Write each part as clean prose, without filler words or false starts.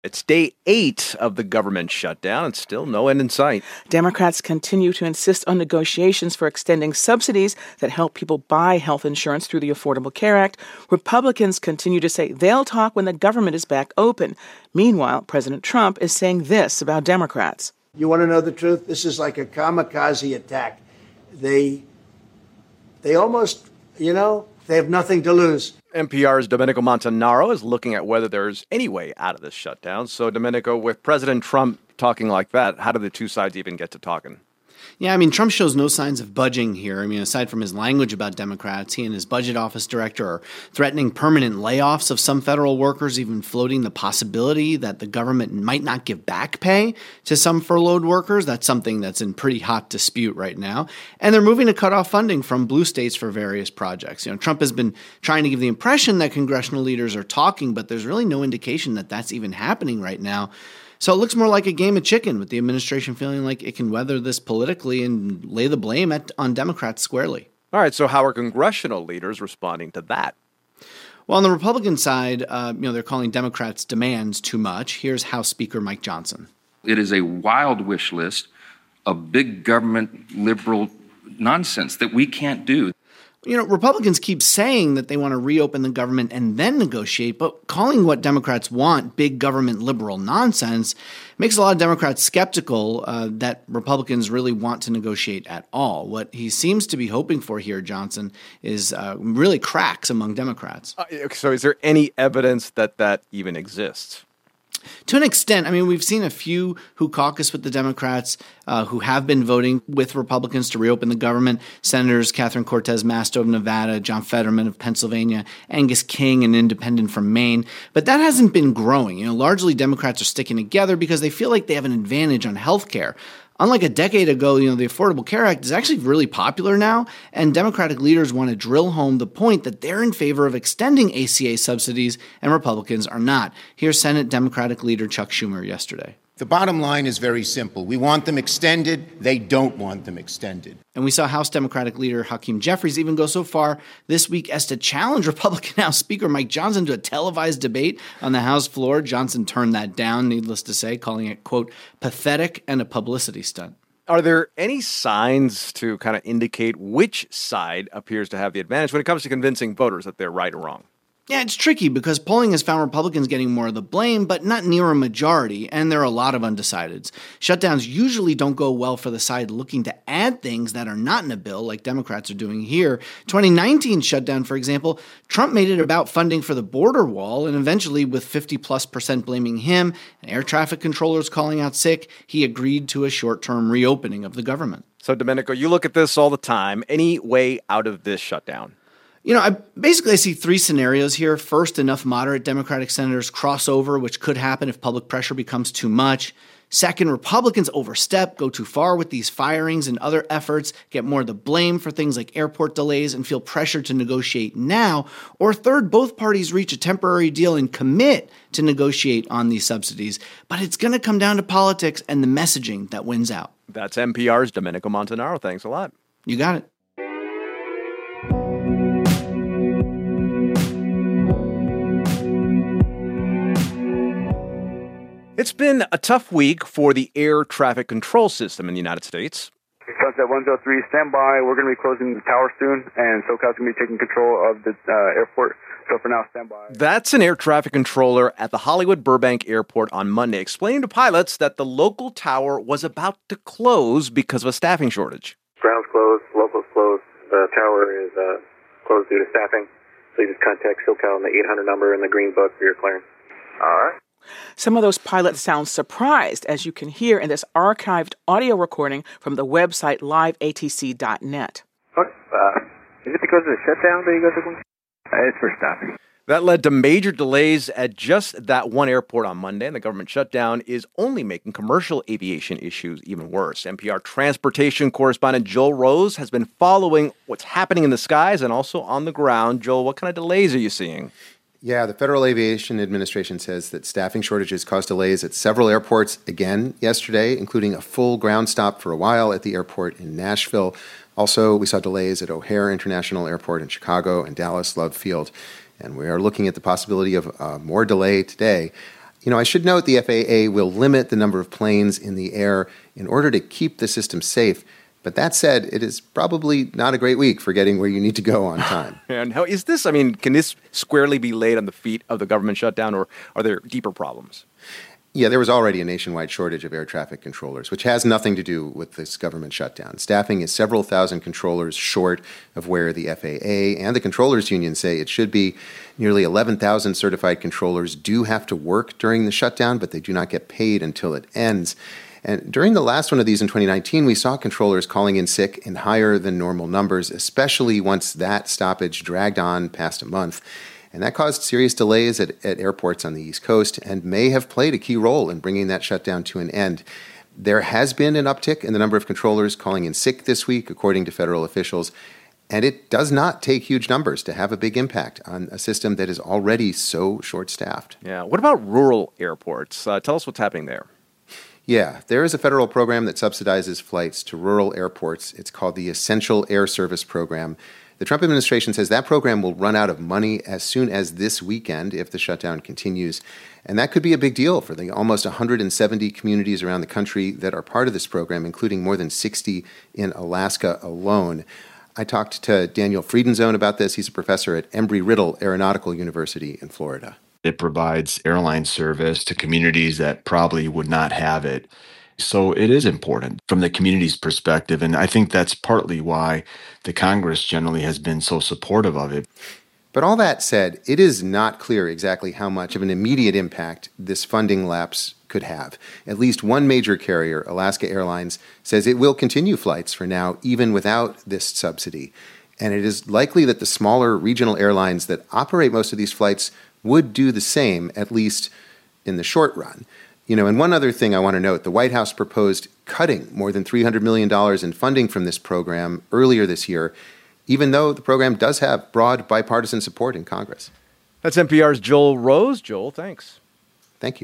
It's day 8 of the government shutdown and still no end in sight. Democrats continue to insist on negotiations for extending subsidies that help people buy health insurance through the Affordable Care Act. Republicans continue to say they'll talk when the government is back open. Meanwhile, President Trump is saying this about Democrats. You want to know the truth? This is like a kamikaze attack. They almost, they have nothing to lose. NPR's Domenico Montanaro is looking at whether there's any way out of this shutdown. So, Domenico, with President Trump talking like that, how do the two sides even get to talking? Yeah, Trump shows no signs of budging here. Aside from his language about Democrats, he and his budget office director are threatening permanent layoffs of some federal workers, even floating the possibility that the government might not give back pay to some furloughed workers. That's something that's in pretty hot dispute right now. And they're moving to cut off funding from blue states for various projects. Trump has been trying to give the impression that congressional leaders are talking, but there's really no indication that that's even happening right now. So it looks more like a game of chicken, with the administration feeling like it can weather this politically and lay the blame on Democrats squarely. All right, so how are congressional leaders responding to that? Well, on the Republican side, they're calling Democrats' demands too much. Here's House Speaker Mike Johnson. It is a wild wish list of big government liberal nonsense that we can't do. Republicans keep saying that they want to reopen the government and then negotiate, but calling what Democrats want big government liberal nonsense makes a lot of Democrats skeptical that Republicans really want to negotiate at all. What he seems to be hoping for here, Johnson, is really cracks among Democrats. So is there any evidence that that even exists? To an extent, we've seen a few who caucus with the Democrats who have been voting with Republicans to reopen the government. Senators Catherine Cortez Masto of Nevada, John Fetterman of Pennsylvania, Angus King, an independent from Maine. But that hasn't been growing. Largely Democrats are sticking together because they feel like they have an advantage on health care. Unlike a decade ago, the Affordable Care Act is actually really popular now, and Democratic leaders want to drill home the point that they're in favor of extending ACA subsidies, and Republicans are not. Here's Senate Democratic leader Chuck Schumer yesterday. The bottom line is very simple. We want them extended. They don't want them extended. And we saw House Democratic leader Hakeem Jeffries even go so far this week as to challenge Republican House Speaker Mike Johnson to a televised debate on the House floor. Johnson turned that down, needless to say, calling it, quote, pathetic and a publicity stunt. Are there any signs to kind of indicate which side appears to have the advantage when it comes to convincing voters that they're right or wrong? Yeah, it's tricky because polling has found Republicans getting more of the blame, but not near a majority, and there are a lot of undecideds. Shutdowns usually don't go well for the side looking to add things that are not in a bill, like Democrats are doing here. 2019 shutdown, for example, Trump made it about funding for the border wall, and eventually, with 50+% blaming him and air traffic controllers calling out sick, he agreed to a short-term reopening of the government. So, Domenico, you look at this all the time. Any way out of this shutdown? I see three scenarios here. First, enough moderate Democratic senators cross over, which could happen if public pressure becomes too much. Second, Republicans overstep, go too far with these firings and other efforts, get more of the blame for things like airport delays and feel pressured to negotiate now. Or third, both parties reach a temporary deal and commit to negotiate on these subsidies. But it's going to come down to politics and the messaging that wins out. That's NPR's Domenico Montanaro. Thanks a lot. You got it. It's been a tough week for the air traffic control system in the United States. Sunset 103, stand by. We're going to be closing the tower soon, and SoCal's going to be taking control of the airport. So for now, stand by. That's an air traffic controller at the Hollywood Burbank Airport on Monday, explaining to pilots that the local tower was about to close because of a staffing shortage. Ground's closed, local's closed. The tower is closed due to staffing. So you just contact SoCal on the 800 number in the green book for your clearance. All right. Some of those pilots sound surprised, as you can hear in this archived audio recording from the website liveatc.net. Is it because of the shutdown that you guys are going? It's for staffing. That led to major delays at just that one airport on Monday, and the government shutdown is only making commercial aviation issues even worse. NPR transportation correspondent Joel Rose has been following what's happening in the skies and also on the ground. Joel, what kind of delays are you seeing? Yeah, the Federal Aviation Administration says that staffing shortages caused delays at several airports again yesterday, including a full ground stop for a while at the airport in Nashville. Also, we saw delays at O'Hare International Airport in Chicago and Dallas Love Field. And we are looking at the possibility of more delay today. I should note the FAA will limit the number of planes in the air in order to keep the system safe. But that said, it is probably not a great week for getting where you need to go on time. And how is this? Can this squarely be laid on the feet of the government shutdown, or are there deeper problems? Yeah, there was already a nationwide shortage of air traffic controllers, which has nothing to do with this government shutdown. Staffing is several thousand controllers short of where the FAA and the controllers union say it should be. Nearly 11,000 certified controllers do have to work during the shutdown, but they do not get paid until it ends. And during the last one of these in 2019, we saw controllers calling in sick in higher than normal numbers, especially once that stoppage dragged on past a month. And that caused serious delays at airports on the East Coast and may have played a key role in bringing that shutdown to an end. There has been an uptick in the number of controllers calling in sick this week, according to federal officials. And it does not take huge numbers to have a big impact on a system that is already so short-staffed. Yeah. What about rural airports? Tell us what's happening there. Yeah, there is a federal program that subsidizes flights to rural airports. It's called the Essential Air Service Program. The Trump administration says that program will run out of money as soon as this weekend if the shutdown continues. And that could be a big deal for the almost 170 communities around the country that are part of this program, including more than 60 in Alaska alone. I talked to Daniel Friedenzone about this. He's a professor at Embry-Riddle Aeronautical University in Florida. It provides airline service to communities that probably would not have it. So it is important from the community's perspective, and I think that's partly why the Congress generally has been so supportive of it. But all that said, it is not clear exactly how much of an immediate impact this funding lapse could have. At least one major carrier, Alaska Airlines, says it will continue flights for now, even without this subsidy. And it is likely that the smaller regional airlines that operate most of these flights would do the same, at least in the short run. And one other thing I want to note, the White House proposed cutting more than $300 million in funding from this program earlier this year, even though the program does have broad bipartisan support in Congress. That's NPR's Joel Rose. Joel, thanks. Thank you.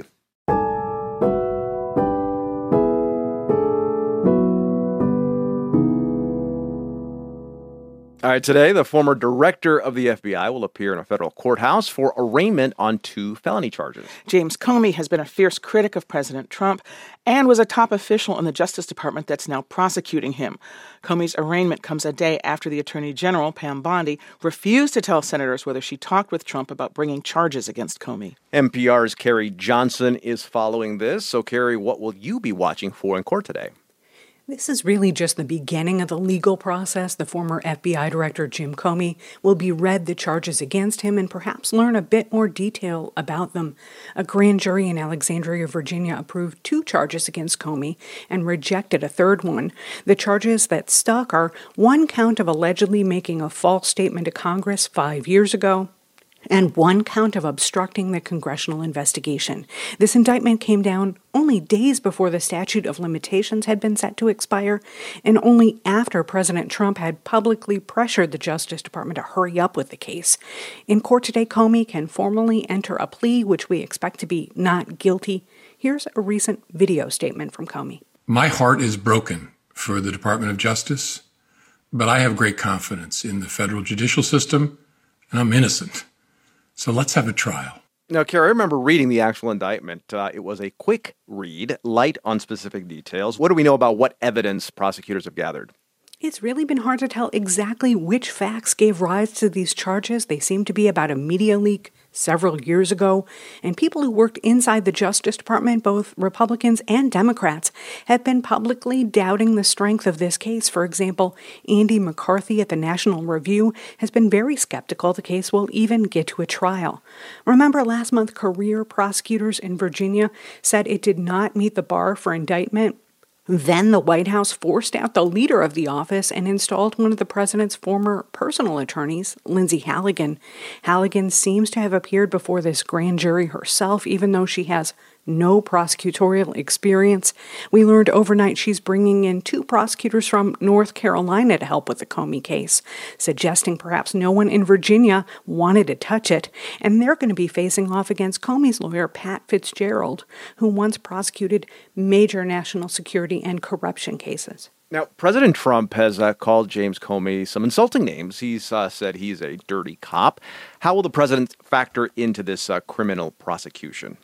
All right, today, the former director of the FBI will appear in a federal courthouse for arraignment on 2 felony charges. James Comey has been a fierce critic of President Trump and was a top official in the Justice Department that's now prosecuting him. Comey's arraignment comes a day after the Attorney General, Pam Bondi, refused to tell senators whether she talked with Trump about bringing charges against Comey. NPR's Carrie Johnson is following this. So, Carrie, what will you be watching for in court today? This is really just the beginning of the legal process. The former FBI director, Jim Comey, will be read the charges against him and perhaps learn a bit more detail about them. A grand jury in Alexandria, Virginia, approved 2 charges against Comey and rejected a third one. The charges that stuck are 1 count of allegedly making a false statement to Congress 5 years ago, and 1 count of obstructing the congressional investigation. This indictment came down only days before the statute of limitations had been set to expire, and only after President Trump had publicly pressured the Justice Department to hurry up with the case. In court today, Comey can formally enter a plea, which we expect to be not guilty. Here's a recent video statement from Comey. My heart is broken for the Department of Justice, but I have great confidence in the federal judicial system, and I'm innocent. So let's have a trial. Now, Carrie, I remember reading the actual indictment. It was a quick read, light on specific details. What do we know about what evidence prosecutors have gathered? It's really been hard to tell exactly which facts gave rise to these charges. They seem to be about a media leak several years ago, and people who worked inside the Justice Department, both Republicans and Democrats, have been publicly doubting the strength of this case. For example, Andy McCarthy at the National Review has been very skeptical the case will even get to a trial. Remember last month, career prosecutors in Virginia said it did not meet the bar for indictment? Then the White House forced out the leader of the office and installed one of the president's former personal attorneys, Lindsay Halligan. Halligan seems to have appeared before this grand jury herself, even though she has no prosecutorial experience. We learned overnight she's bringing in 2 prosecutors from North Carolina to help with the Comey case, suggesting perhaps no one in Virginia wanted to touch it, and they're going to be facing off against Comey's lawyer, Pat Fitzgerald, who once prosecuted major national security and corruption cases. Now, President Trump has called James Comey some insulting names. He's said he's a dirty cop. How will the president factor into this criminal prosecution?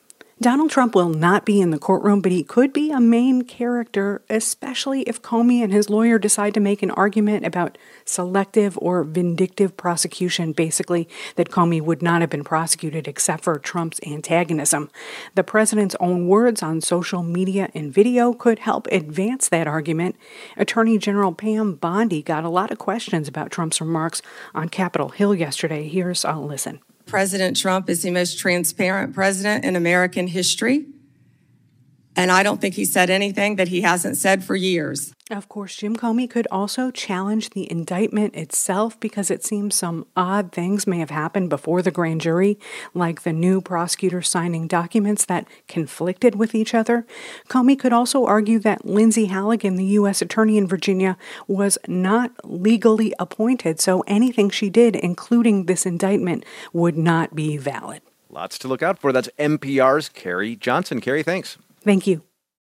Donald Trump will not be in the courtroom, but he could be a main character, especially if Comey and his lawyer decide to make an argument about selective or vindictive prosecution, basically that Comey would not have been prosecuted except for Trump's antagonism. The president's own words on social media and video could help advance that argument. Attorney General Pam Bondi got a lot of questions about Trump's remarks on Capitol Hill yesterday. Here's a listen. President Trump is the most transparent president in American history, and I don't think he said anything that he hasn't said for years. Of course, Jim Comey could also challenge the indictment itself because it seems some odd things may have happened before the grand jury, like the new prosecutor signing documents that conflicted with each other. Comey could also argue that Lindsay Halligan, the U.S. attorney in Virginia, was not legally appointed, so anything she did, including this indictment, would not be valid. Lots to look out for. That's NPR's Carrie Johnson. Carrie, thanks. Thank you.